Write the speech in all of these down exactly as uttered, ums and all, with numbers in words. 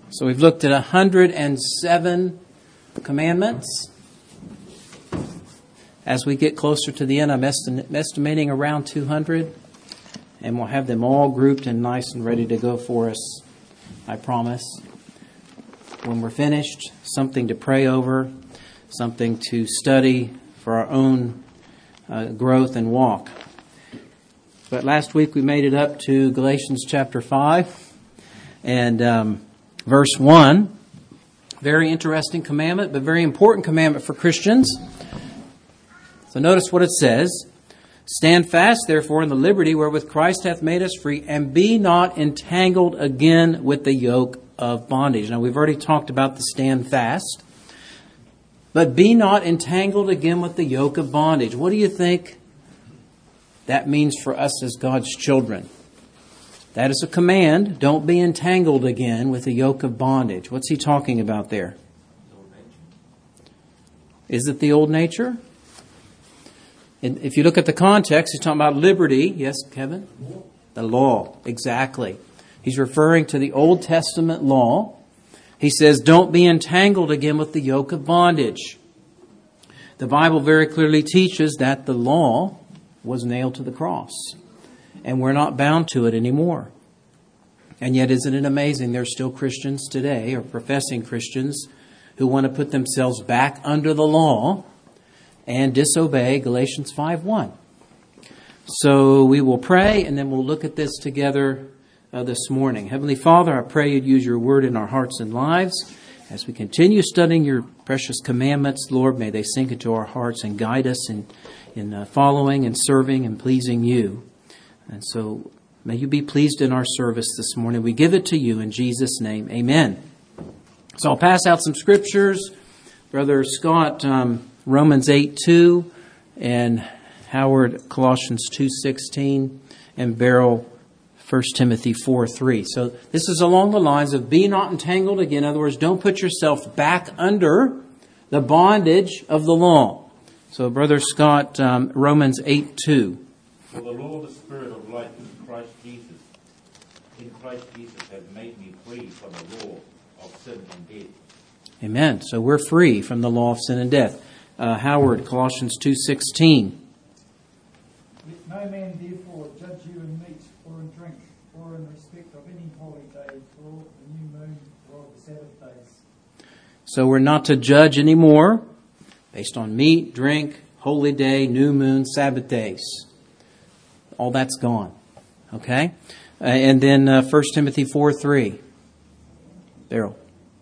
So we've looked at one hundred seven commandments. As we get closer to the end, I'm esti- estimating around two hundred. And we'll have them all grouped and nice and ready to go for us, I promise. When we're finished, something to pray over, something to study for our own uh, growth and walk. But last week we made it up to Galatians chapter five and um, verse one. Very interesting commandment, but very important commandment for Christians. So notice what it says. Stand fast, therefore, in the liberty wherewith Christ hath made us free, and be not entangled again with the yoke of bondage. Now, we've already talked about the stand fast. But be not entangled again with the yoke of bondage. What do you think that means for us as God's children? That is a command. Don't be entangled again with the yoke of bondage. What's he talking about there? Is it the old nature? And if you look at the context, he's talking about liberty. Yes, Kevin? The law, exactly. He's referring to the Old Testament law. He says, don't be entangled again with the yoke of bondage. The Bible very clearly teaches that the law was nailed to the cross. And we're not bound to it anymore. And yet, isn't it amazing? There's still Christians today, or professing Christians, who want to put themselves back under the law and disobey Galatians five one. So we will pray, and then we'll look at this together uh, this morning. Heavenly Father, I pray you'd use your word in our hearts and lives. As we continue studying your precious commandments, Lord, may they sink into our hearts and guide us in, in uh, following and serving and pleasing you. And so may you be pleased in our service this morning. We give it to you in Jesus' name. Amen. So I'll pass out some scriptures. Brother Scott, um, Romans eight two, and Howard, Colossians two sixteen, and Beryl, First Timothy four three. So this is along the lines of be not entangled again. In other words, don't put yourself back under the bondage of the law. So Brother Scott, um, Romans eight two. For the law of the Spirit of life in Christ Jesus, in Christ Jesus has made me free from the law of sin and death. Amen. So we're free from the law of sin and death. Uh, Howard, Colossians two sixteen. Let no man therefore judge you in meat or in drink or in respect of any holy day or the new moon or of the Sabbath days. So we're not to judge anymore based on meat, drink, holy day, new moon, Sabbath days. All that's gone. Okay? Uh, and then uh, First Timothy four three. Beryl.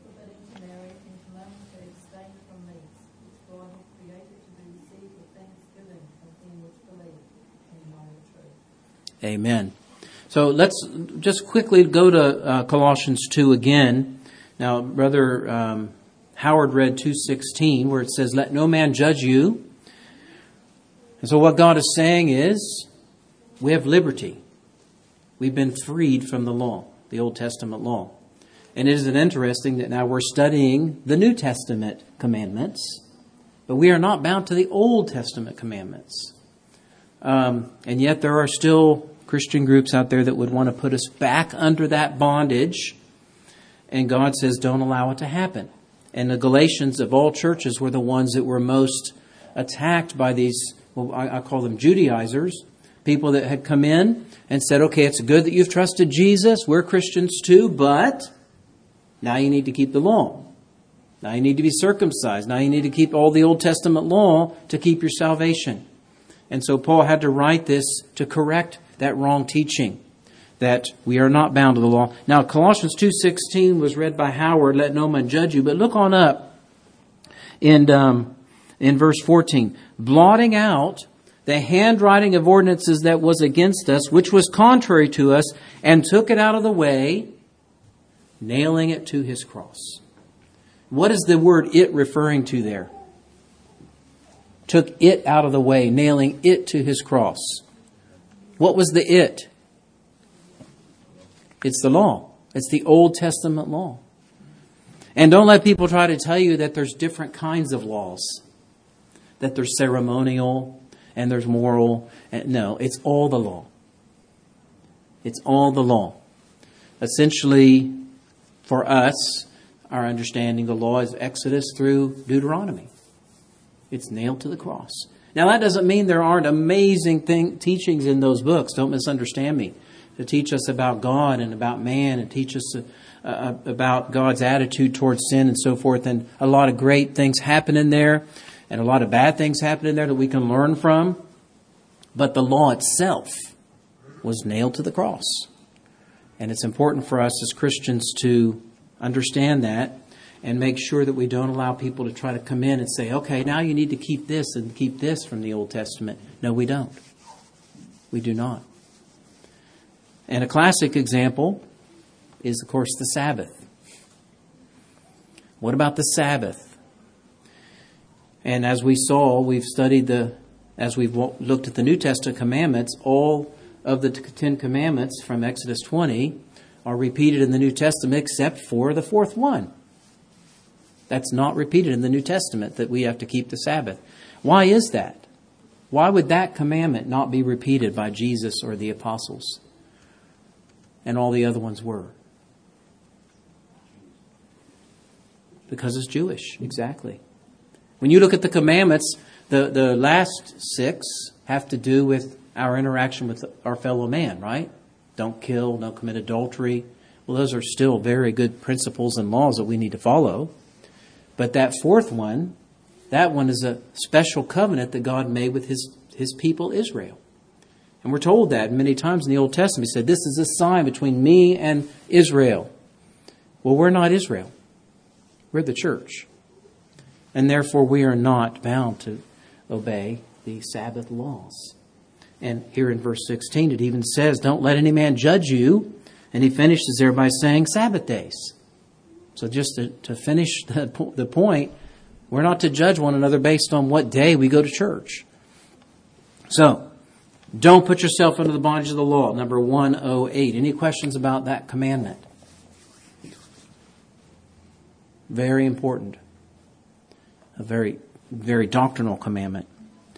Amen. So let's just quickly go to uh, Colossians two again. Now, Brother um, Howard read two sixteen, where it says, let no man judge you. And so what God is saying is, we have liberty. We've been freed from the law, the Old Testament law. And isn't it interesting that now we're studying the New Testament commandments, but we are not bound to the Old Testament commandments. Um, and yet there are still Christian groups out there that would want to put us back under that bondage. And God says, don't allow it to happen. And the Galatians of all churches were the ones that were most attacked by these, well, I, I call them Judaizers, people that had come in and said, okay, it's good that you've trusted Jesus. We're Christians too, but now you need to keep the law. Now you need to be circumcised. Now you need to keep all the Old Testament law to keep your salvation. And so Paul had to write this to correct that wrong teaching, that we are not bound to the law. Now, Colossians two sixteen was read by Howard, let no man judge you. But look on up in, um, in verse fourteen. Blotting out the handwriting of ordinances that was against us, which was contrary to us, and took it out of the way, nailing it to his cross. What is the word it referring to there? Took it out of the way, nailing it to his cross. What was the it? It's the law. It's the Old Testament law. And don't let people try to tell you that there's different kinds of laws. That there's ceremonial and there's moral. No, it's all the law. It's all the law. Essentially, for us, our understanding of the law is Exodus through Deuteronomy. It's nailed to the cross. Now, that doesn't mean there aren't amazing thing, teachings in those books. Don't misunderstand me. To teach us about God and about man and teach us uh, about God's attitude towards sin and so forth. And a lot of great things happen in there and a lot of bad things happen in there that we can learn from. But the law itself was nailed to the cross. And it's important for us as Christians to understand that and make sure that we don't allow people to try to come in and say, okay, now you need to keep this and keep this from the Old Testament. No, we don't. We do not. And a classic example is, of course, the Sabbath. What about the Sabbath? And as we saw, we've studied the, as we've looked at the New Testament commandments, all of the Ten Commandments from Exodus twenty are repeated in the New Testament except for the fourth one. That's not repeated in the New Testament, that we have to keep the Sabbath. Why is that? Why would that commandment not be repeated by Jesus or the apostles? And all the other ones were. Because it's Jewish, exactly. When you look at the commandments, the, the last six have to do with our interaction with our fellow man, right? Don't kill, don't commit adultery. Well, those are still very good principles and laws that we need to follow. But that fourth one, that one is a special covenant that God made with his, his people Israel. And we're told that many times in the Old Testament. He said, this is a sign between me and Israel. Well, we're not Israel. We're the church. And therefore, we are not bound to obey the Sabbath laws. And here in verse sixteen, it even says, don't let any man judge you. And he finishes there by saying Sabbath days. So just to, to finish the, the point, we're not to judge one another based on what day we go to church. So, don't put yourself under the bondage of the law. Number one oh eight. Any questions about that commandment? Very important. A very, very doctrinal commandment.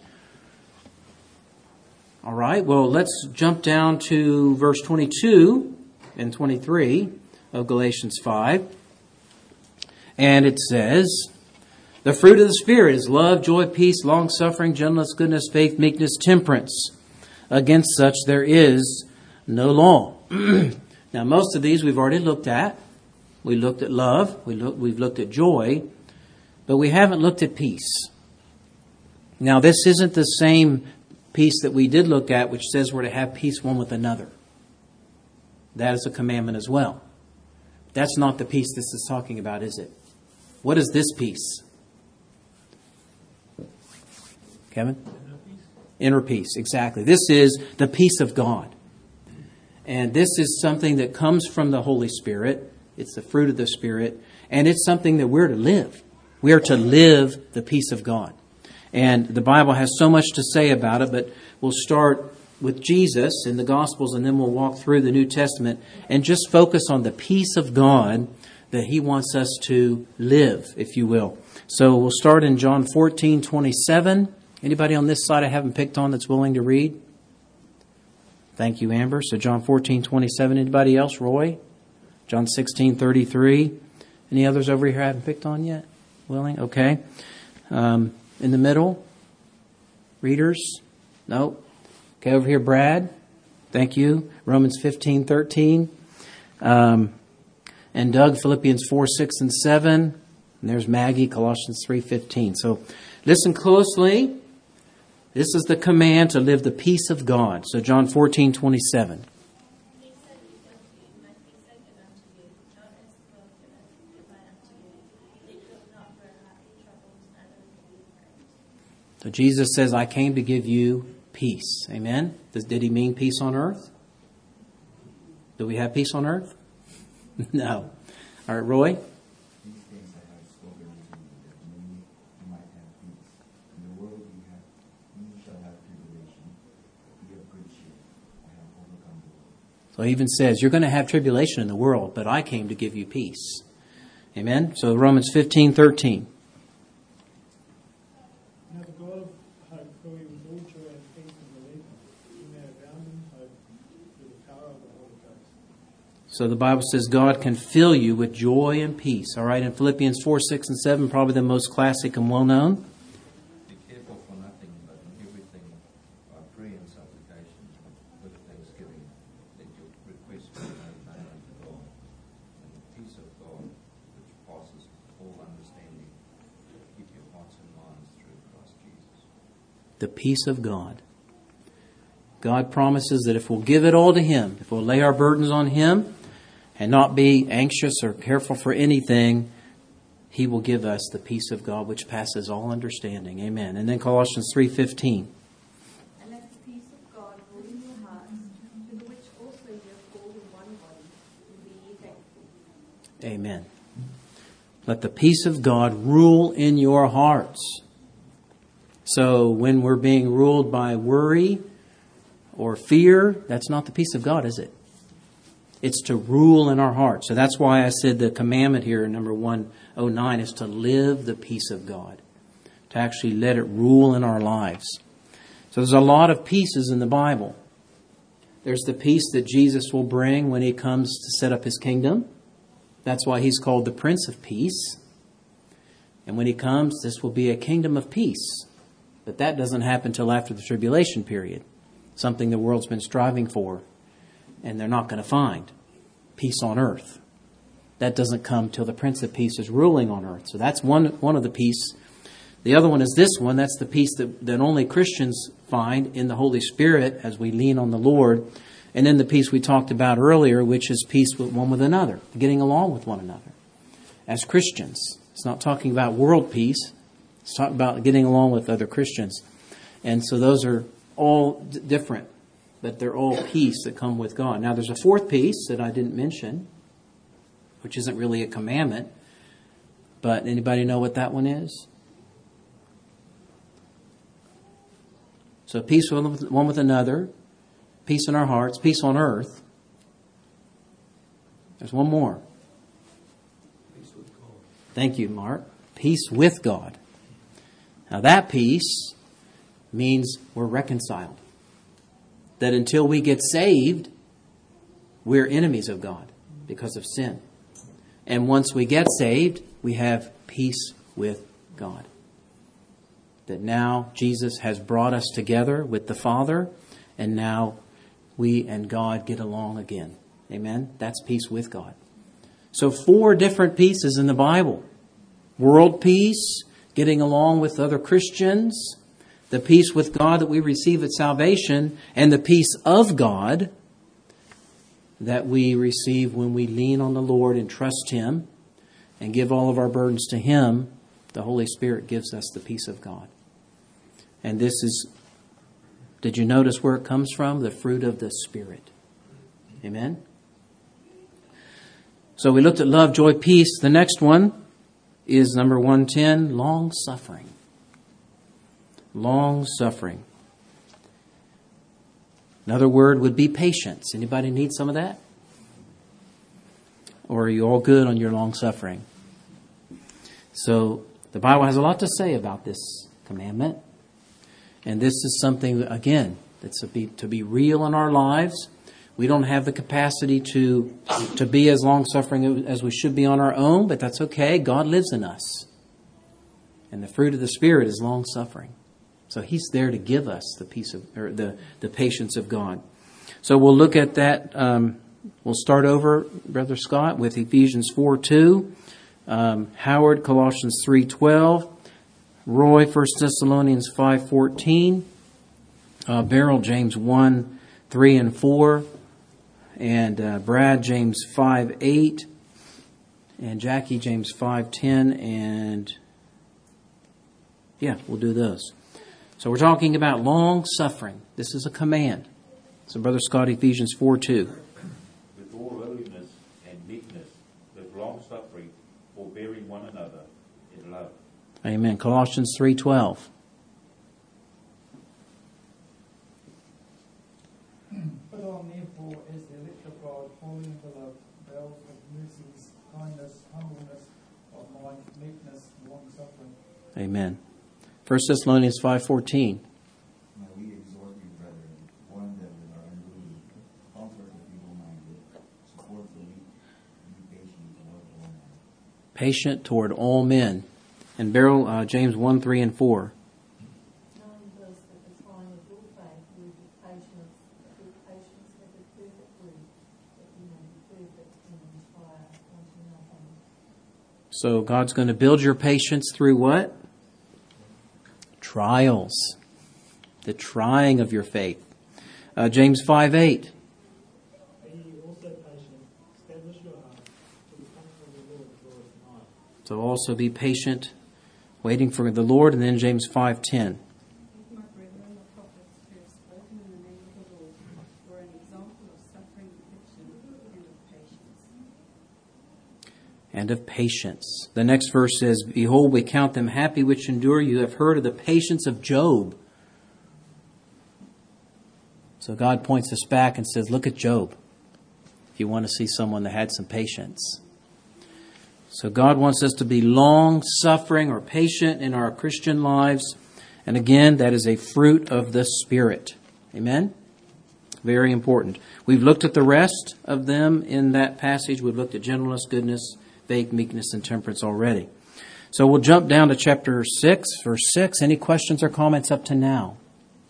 All right, well, let's jump down to verse twenty-two and twenty-three of Galatians five. And it says, the fruit of the Spirit is love, joy, peace, long-suffering, gentleness, goodness, faith, meekness, temperance. Against such there is no law. Now, most of these we've already looked at. We looked at love. We look, we've looked at joy. But we haven't looked at peace. Now, this isn't the same peace that we did look at, which says we're to have peace one with another. That is a commandment as well. That's not the peace this is talking about, is it? What is this peace? Kevin? Inner peace, exactly. This is the peace of God. And this is something that comes from the Holy Spirit. It's the fruit of the Spirit. And it's something that we're to live. We are to live the peace of God. And the Bible has so much to say about it, but we'll start with Jesus in the Gospels and then we'll walk through the New Testament and just focus on the peace of God that He wants us to live, if you will. So we'll start in John fourteen twenty-seven. Anybody on this side I haven't picked on that's willing to read? Thank you, Amber. So John fourteen twenty-seven. Anybody else? Roy? John sixteen thirty-three. Any others over here I haven't picked on yet? Willing? Okay. Um, in the middle? Readers? Nope. Okay, over here, Brad. Thank you. Romans fifteen thirteen. Um, and Doug, Philippians four six and seven. And there's Maggie, Colossians three fifteen. So listen closely. This is the command to live the peace of God. So John fourteen twenty-seven. So Jesus says, I came to give you peace. Amen? Does, did He mean peace on earth? Do we have peace on earth? No. All right, Roy? These things I have spoken unto you, that you might have peace. In the world you have, you shall have tribulation. Be of good cheer. I have overcome the world. So He even says, you're going to have tribulation in the world, but I came to give you peace. Amen? So Romans fifteen thirteen. Now the God of hope fill you with all joy and peace and belief, you may abound in hope through the power of the Holy Ghost. So the Bible says God can fill you with joy and peace. All right, in Philippians four, six, and seven, probably the most classic and well-known. Be careful for nothing, but in everything by prayer and supplication with thanksgiving, that your requests be made known unto God. And the peace of God, which passes all understanding, will keep your hearts and minds through Christ Jesus. The peace of God. God promises that if we'll give it all to Him, if we'll lay our burdens on Him and not be anxious or careful for anything, He will give us the peace of God which passes all understanding. Amen. And then Colossians three fifteen. And let the peace of God rule in your hearts, to the which also you have called in one body, and be ye thankful. Amen. Let the peace of God rule in your hearts. So when we're being ruled by worry or fear, that's not the peace of God, is it? It's to rule in our hearts. So that's why I said the commandment here in number one oh nine is to live the peace of God, to actually let it rule in our lives. So there's a lot of pieces in the Bible. There's the peace that Jesus will bring when He comes to set up His kingdom. That's why He's called the Prince of Peace. And when He comes, this will be a kingdom of peace. But that doesn't happen until after the tribulation period. Something the world's been striving for, and they're not going to find. Peace on earth. That doesn't come till the Prince of Peace is ruling on earth. So that's one one of the peace. The other one is this one. That's the peace that, that only Christians find in the Holy Spirit as we lean on the Lord. And then the peace we talked about earlier, which is peace with one with another, getting along with one another as Christians. It's not talking about world peace. It's talking about getting along with other Christians. And so those are all d- different, but they're all peace that come with God. Now there's a fourth peace that I didn't mention, which isn't really a commandment, but anybody know what that one is? So peace one with, one with another, peace in our hearts, peace on earth. There's one more. Peace with God. Thank you, Mark. Peace with God. Now that peace means we're reconciled. That until we get saved, we're enemies of God because of sin. And once we get saved, we have peace with God. That now Jesus has brought us together with the Father, and now we and God get along again. Amen? That's peace with God. So four different pieces in the Bible. World peace, getting along with other Christians, the peace with God that we receive at salvation, and the peace of God that we receive when we lean on the Lord and trust Him and give all of our burdens to Him. The Holy Spirit gives us the peace of God. And this is, did you notice where it comes from? The fruit of the Spirit. Amen? So we looked at love, joy, peace. The next one is number one ten, long suffering. Long suffering. Another word would be patience. Anybody need some of that? Or are you all good on your long suffering? So the Bible has a lot to say about this commandment. And this is something, again, that's to be, to be real in our lives. We don't have the capacity to, to be as long-suffering as we should be on our own, but that's okay. God lives in us. And the fruit of the Spirit is long-suffering. So He's there to give us the peace of, or the, the patience of God. So we'll look at that. Um, we'll start over, Brother Scott, with Ephesians four two, um, Howard, Colossians three twelve, Roy, First Thessalonians five fourteen, uh, Beryl, James one three and four, and uh, Brad, James five eight, and Jackie, James five ten, and yeah, we'll do those. So we're talking about long suffering. This is a command. So Brother Scott, Ephesians four two. With all lowliness and meekness, with long suffering, forbearing one another in love. Amen. Colossians three twelve. Put on therefore as the elect of God, holy and beloved, bowels of mercies, kindness, humbleness of mind, meekness, long suffering. Amen. First Thessalonians five fourteen. Now we exhort you, brethren, warn them that are unruly, comfort the feeble-minded, support the weak, Patient toward all men. And Beryl, uh, James one, three, and four. Knowing this, that the trying of your faith will be patience, that your patience have a perfect fruit, that you may be perfect and entire unto nothing. So God's going to build your patience through what? Trials. The trying of your faith. Uh, James five, eight. Be ye also patient, establish your heart, for the coming of the Lord draweth nigh. So also be patient, waiting for the Lord. And then James five, ten. My brethren, the prophets who have spoken in the name of the Lord were an example of suffering, affliction, and of patience. And of patience. The next verse says, Behold, we count them happy which endure. You have heard of the patience of Job. So God points us back and says, look at Job. If you want to see someone that had some patience. So God wants us to be long-suffering or patient in our Christian lives. And again, that is a fruit of the Spirit. Amen? Very important. We've looked at the rest of them in that passage. We've looked at gentleness, goodness, faith, meekness, and temperance already. So we'll jump down to chapter six, verse six. Any questions or comments up to now?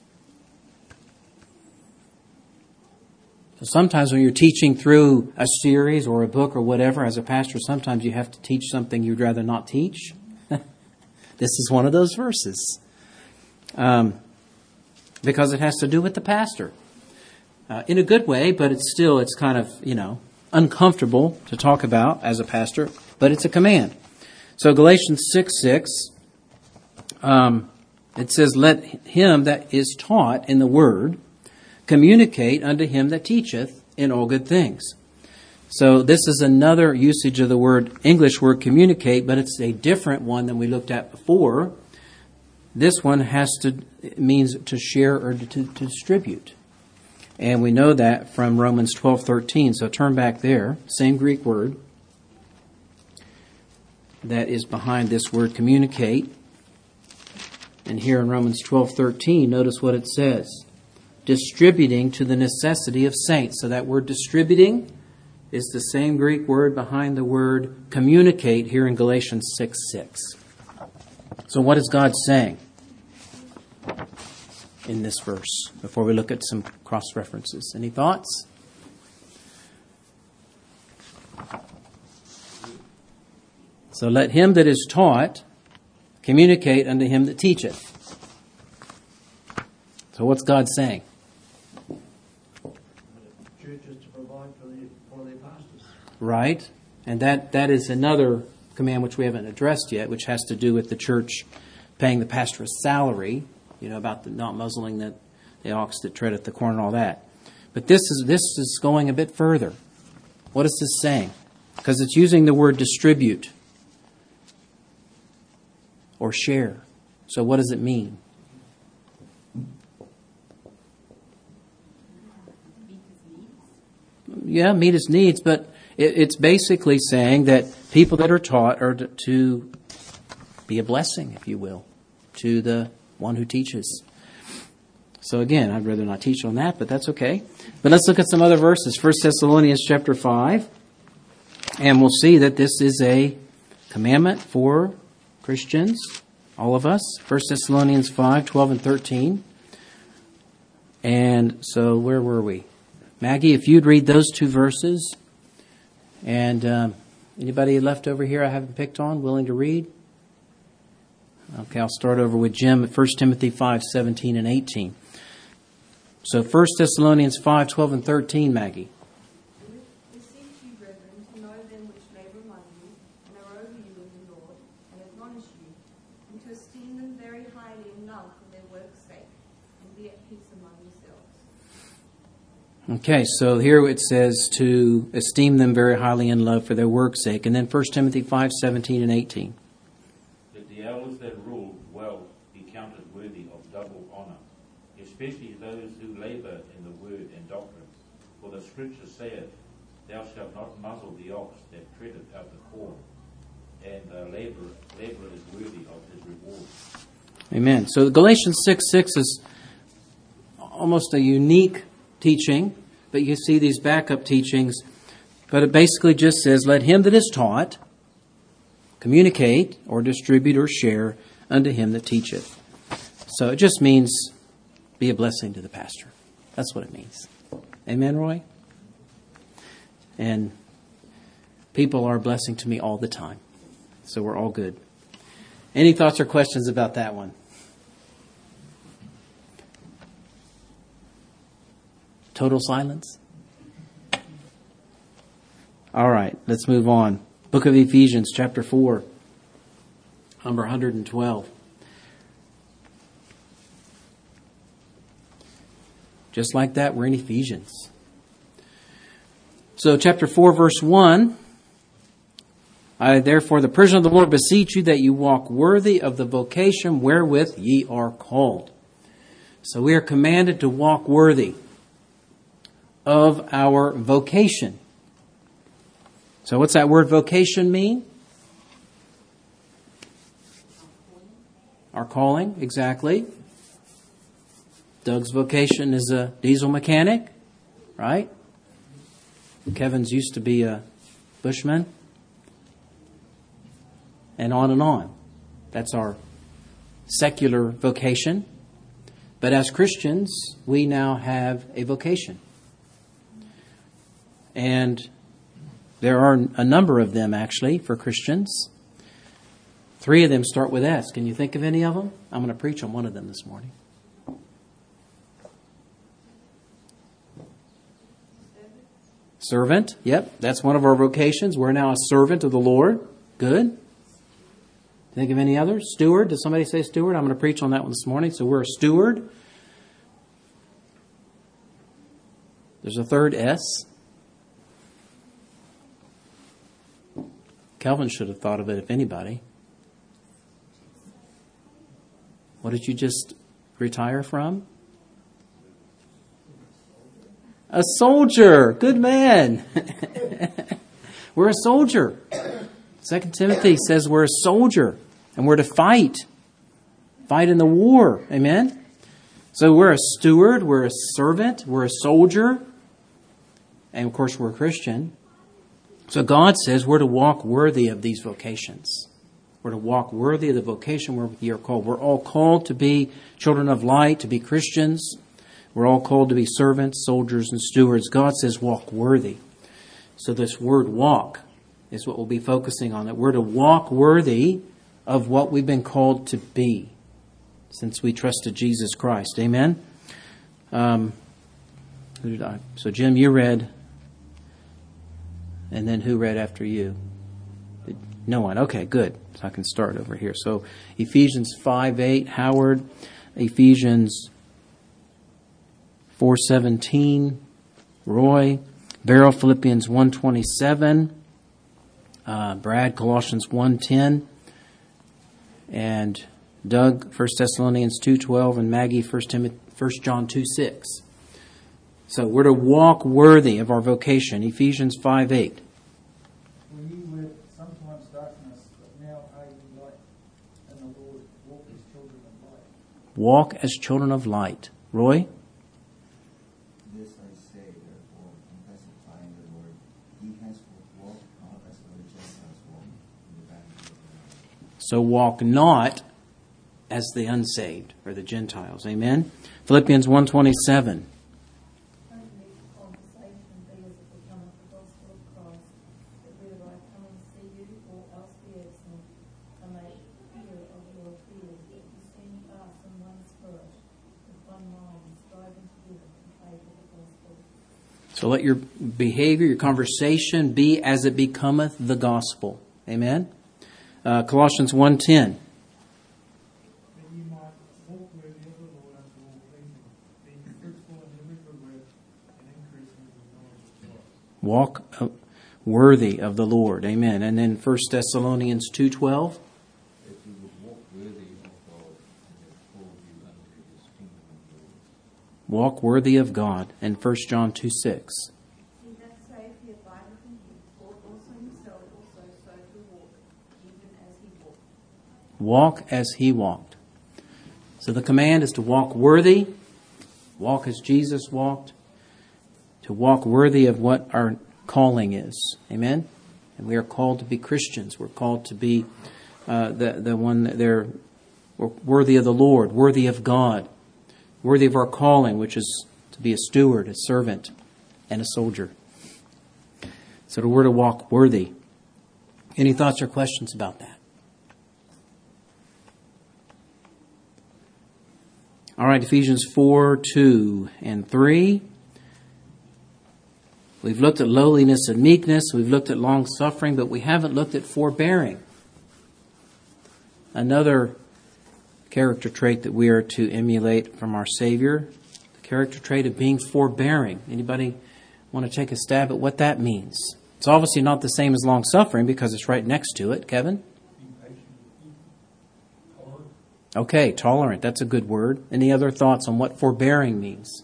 So sometimes when you're teaching through a series or a book or whatever, as a pastor, sometimes you have to teach something you'd rather not teach. This is one of those verses. Um, because it has to do with the pastor. Uh, in a good way, but it's still, it's kind of, you know, uncomfortable to talk about as a pastor, but it's a command. So Galatians six six, um, it says, Let him that is taught in the word communicate unto him that teacheth in all good things. So this is another usage of the word, English word communicate, but it's a different one than we looked at before. This one has to, it means to share or to, to distribute. And we know that from Romans twelve thirteen. So turn back there. Same Greek word that is behind this word communicate. And here in Romans twelve thirteen, notice what it says. Distributing to the necessity of saints. So that word distributing is the same Greek word behind the word communicate here in Galatians six six. So what is God saying in this verse before we look at some cross-references? Any thoughts? So let him that is taught communicate unto him that teacheth. So what's God saying? Churches to provide for, the, for their pastors. Right. And that, that is another command which we haven't addressed yet, which has to do with the church paying the pastor a salary, you know, about the not muzzling the, the ox that treadeth the corn and all that. But this is this is going a bit further. What is this saying? Because it's using the word distribute or share. So what does it mean? Yeah, meet his needs, but it, it's basically saying that people that are taught are to, to be a blessing, if you will, to the one who teaches. So again, I'd rather not teach on that, but that's okay. But let's look at some other verses. First Thessalonians chapter five, and we'll see that this is a commandment for Christians, all of us. First Thessalonians five, twelve and thirteen. And so where were we? Maggie, if you'd read those two verses. And um, anybody left over here I haven't picked on, willing to read? Okay, I'll start over with Jim at First Timothy five, seventeen and eighteen. So First Thessalonians five, twelve and thirteen, Maggie. Beseech you, brethren, to know them which labour among you, and are over you in the Lord, and admonish you, and to esteem them very highly in love for their work's sake, and be at peace among yourselves. Okay, so here it says to esteem them very highly in love for their work's sake. And then First Timothy five, seventeen and eighteen. That the elders that rule well be counted worthy of double honour, especially those who labour in the word and doctrine. For the Scripture saith, Thou shalt not muzzle the ox that treadeth out the corn, and the labourer, labourer is worthy of his reward. Amen. So Galatians six six is almost a unique teaching, but you see these backup teachings. But it basically just says, let him that is taught communicate or distribute or share unto him that teacheth. So it just means be a blessing to the pastor. That's what it means. Amen, Roy? And people are a blessing to me all the time. So we're all good. Any thoughts or questions about that one? Total silence? All right, let's move on. Book of Ephesians, chapter four, number one hundred twelve. Just like that, we're in Ephesians. So chapter four, verse one, I therefore, the prisoner of the Lord, beseech you that you walk worthy of the vocation wherewith ye are called. So we are commanded to walk worthy of our vocation. So what's that word vocation mean? Our calling, exactly. Doug's vocation is a diesel mechanic, right? Kevin's used to be a bushman. And on and on. That's our secular vocation. But as Christians, we now have a vocation. And there are a number of them, actually, for Christians. Three of them start with S. Can you think of any of them? I'm going to preach on one of them this morning. Servant. Yep, that's one of our vocations. We're now a servant of the Lord. Good. Think of any others? Steward. Did somebody say steward? I'm going to preach on that one this morning. So we're a steward. There's a third S. Calvin should have thought of it, if anybody. What did you just retire from? A soldier. Good man. We're a soldier. Second Timothy says we're a soldier and we're to fight. Fight in the war. Amen? So we're a steward, we're a servant, we're a soldier, and of course we're a Christian. So God says we're to walk worthy of these vocations. We're to walk worthy of the vocation where we are called. We're all called to be children of light, to be Christians. We're all called to be servants, soldiers, and stewards. God says walk worthy. So this word walk is what we'll be focusing on. That we're to walk worthy of what we've been called to be since we trusted Jesus Christ. Amen? Um, who did I? So Jim, you read. And then who read after you? No one. Okay, good. So I can start over here. So Ephesians five eight, Howard. Ephesians four seventeen, Roy. Beryl, Philippians one twenty-seven. Uh, Brad, Colossians one ten. And Doug, First Thessalonians two twelve. And Maggie, First Timothy, First John two six. So we're to walk worthy of our vocation. Ephesians five eight. For ye were sometimes darkness, but now are ye light in the Lord. Walk as children of light. Walk as children of light. Roy? This I say, therefore, and testify in the Lord, ye henceforth walk not as the Gentiles walk in the vanity of their mind. So walk not as the unsaved or the Gentiles. Amen? Philippians one twenty-seven. So let your behavior, your conversation be as it becometh the gospel. Amen? Uh, Colossians one ten. That ye might walk worthy of the Lord unto all pleasing, being fruitful in every good work, and increasing in the knowledge of God. Walk uh, worthy of the Lord. Amen. And then First Thessalonians two twelve. That you would walk worthy of God and have called you unto his kingdom and glory. Walk worthy of God. And First John two six. He that saith he abideth in him, ought also himself also so to walk, even as he walked. Walk as he walked. So the command is to walk worthy, walk as Jesus walked, to walk worthy of what our calling is. Amen? And we are called to be Christians. We're called to be uh, the, the one that they're worthy of the Lord, worthy of God, worthy of our calling, which is to be a steward, a servant, and a soldier. So we're to walk worthy. Any thoughts or questions about that? All right, Ephesians four, two, and three. We've looked at lowliness and meekness. We've looked at long-suffering, but we haven't looked at forbearing. Another character trait that we are to emulate from our Savior, the character trait of being forbearing. Anybody want to take a stab at what that means? It's obviously not the same as long-suffering because it's right next to it. Kevin? Okay, tolerant. That's a good word. Any other thoughts on what forbearing means?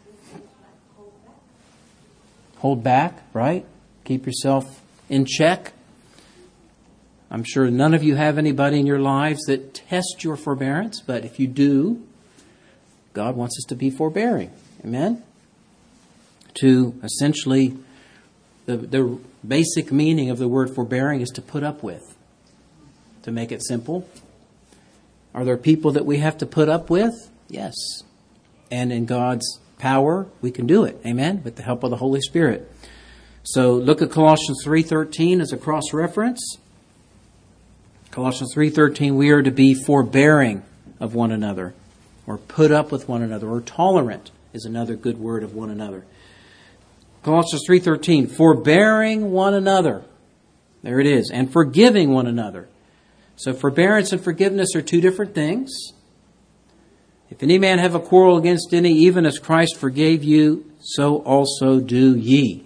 Hold back, right? Keep yourself in check. I'm sure none of you have anybody in your lives that test your forbearance, but if you do, God wants us to be forbearing. Amen? To essentially, the, the basic meaning of the word forbearing is to put up with. To make it simple. Are there people that we have to put up with? Yes. And in God's power, we can do it. Amen? With the help of the Holy Spirit. So look at Colossians three thirteen as a cross-reference. Colossians three thirteen, we are to be forbearing of one another, or put up with one another, or tolerant is another good word of one another. Colossians three thirteen, forbearing one another. There it is. And forgiving one another. So forbearance and forgiveness are two different things. If any man have a quarrel against any, even as Christ forgave you, so also do ye.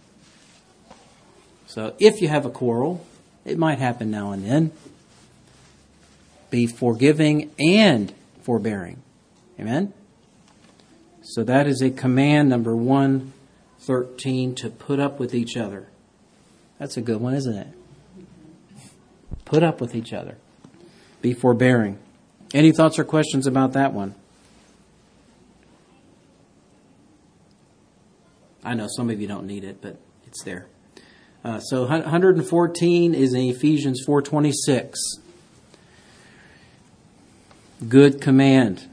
So if you have a quarrel, it might happen now and then. Be forgiving and forbearing. Amen? So that is a command, number one thirteen, to put up with each other. That's a good one, isn't it? Put up with each other. Be forbearing. Any thoughts or questions about that one? I know some of you don't need it, but it's there. Uh, so one hundred fourteen is in Ephesians four twenty-six. Good command.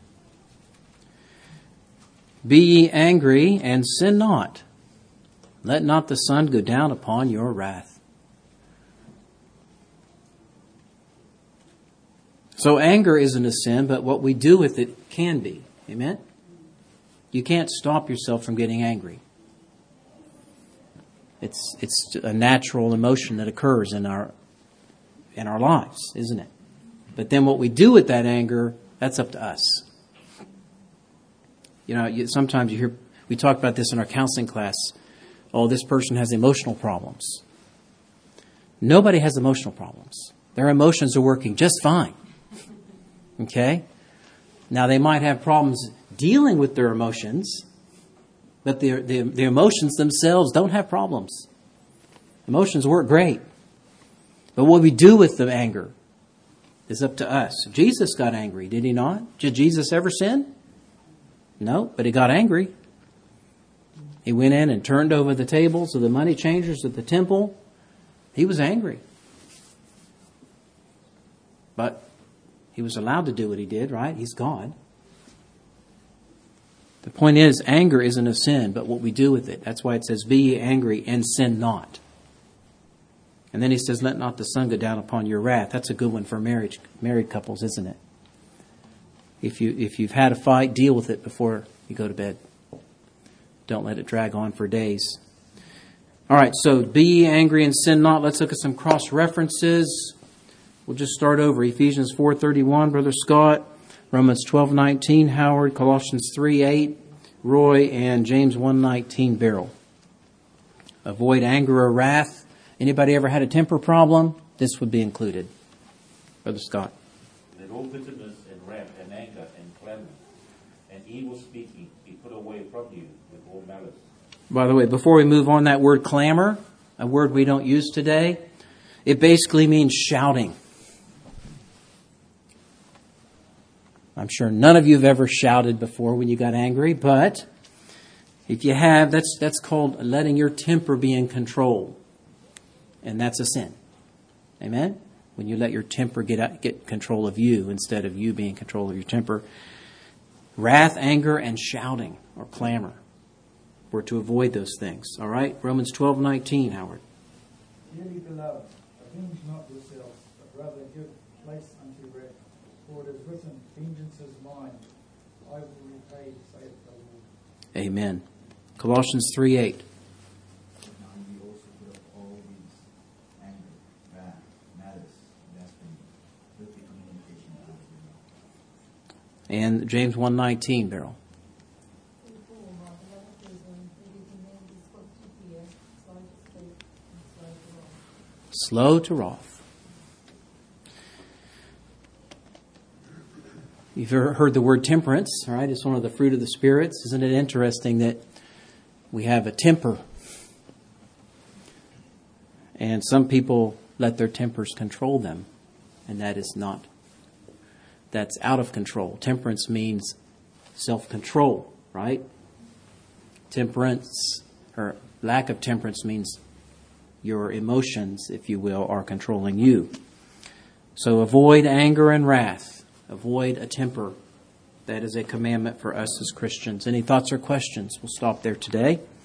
Be ye angry and sin not. Let not the sun go down upon your wrath. So anger isn't a sin, but what we do with it can be. Amen? You can't stop yourself from getting angry. It's it's a natural emotion that occurs in our in our lives, isn't it? But then what we do with that anger, that's up to us. You know, you, sometimes you hear, we talk about this in our counseling class. Oh, this person has emotional problems. Nobody has emotional problems. Their emotions are working just fine. Okay? Now, they might have problems dealing with their emotions, but the, the, the emotions themselves don't have problems. Emotions work great. But what we do with the anger is up to us. Jesus got angry, did he not? Did Jesus ever sin? No, but he got angry. He went in and turned over the tables of the money changers at the temple. He was angry. But he was allowed to do what he did, right? He's God. The point is, anger isn't a sin, but what we do with it. That's why it says, be ye angry and sin not. And then he says, let not the sun go down upon your wrath. That's a good one for marriage, married couples, isn't it? If you, if you've had a fight, deal with it before you go to bed. Don't let it drag on for days. All right, so be ye angry and sin not. Let's look at some cross-references. We'll just start over. Ephesians four thirty-one, Brother Scott. Romans twelve nineteen, Howard. Colossians three eight, Roy. And James one nineteen, Beryl. Avoid anger or wrath. Anybody ever had a temper problem? This would be included. Brother Scott. Let all bitterness and wrath and anger and clamor and evil speaking be put away from you with all malice. By the way, before we move on, that word clamor, a word we don't use today, it basically means shouting. I'm sure none of you have ever shouted before when you got angry, but if you have, that's that's called letting your temper be in control. And that's a sin. Amen? When you let your temper get out, get control of you instead of you being in control of your temper. Wrath, anger, and shouting or clamor. We're to avoid those things. All right? Romans twelve nineteen, Howard. Dearly beloved, avenge not yourselves, but rather give place unto wrath. For it is written, vengeance is mine, I will repay, saith the Lord. Amen. Colossians three eight. Now ye also put up all these: anger, wrath, malice, blasphemy, filthy communication out of your mouth. And James one nineteen, Beryl. Therefore, my beloved brethren, let every man be swift to hear, slow to speak, and slow to wrath. Slow to wrath. You've heard the word temperance, all right? It's one of the fruit of the spirits. Isn't it interesting that we have a temper? And some people let their tempers control them, and that is not. That's out of control. Temperance means self-control, right? Temperance, or lack of temperance, means your emotions, if you will, are controlling you. So avoid anger and wrath. Avoid a temper. That is a commandment for us as Christians. Any thoughts or questions? We'll stop there today.